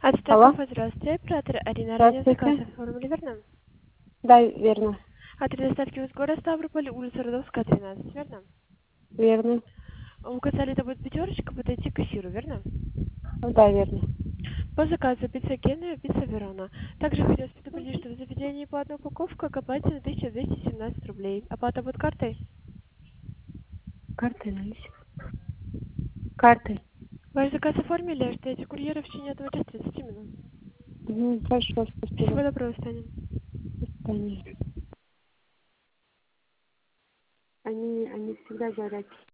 Алло, Здравствуйте, оператор Арина, ранее заказ здравствуйте. оформили, верно? Да, верно, Адрес доставки из города Ставрополь, улица Родовская, 13, верно? верно. Указали, это будет пятерочка, подойти к эфиру, верно? Да, верно. По заказу пицца Гена, пицца Верона. Также хотелось предупредить, что в заведении по одной упаковке окупается на 1217 рублей. Оплата будет картой? Картой наличие. Картой. Ваш заказ оформили, ждете курьера в течение 1 часа 30 минут. Хорошо, Всего спасибо. доброго, Станем. До свидания. Они всегда говорят,